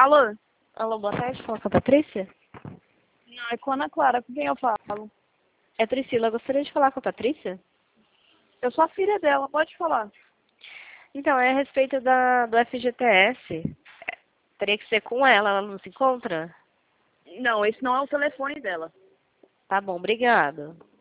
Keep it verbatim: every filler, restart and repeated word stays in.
Alô? Alô, boa tarde, fala com a Patrícia? Não, é com a Ana Clara, com quem eu falo? É Priscila, eu gostaria de falar com a Patrícia? Eu sou a filha dela, pode falar. Então, é a respeito da, do F G T S. Teria que ser com ela, ela não se encontra? Não, esse não é o telefone dela. Tá bom, obrigada.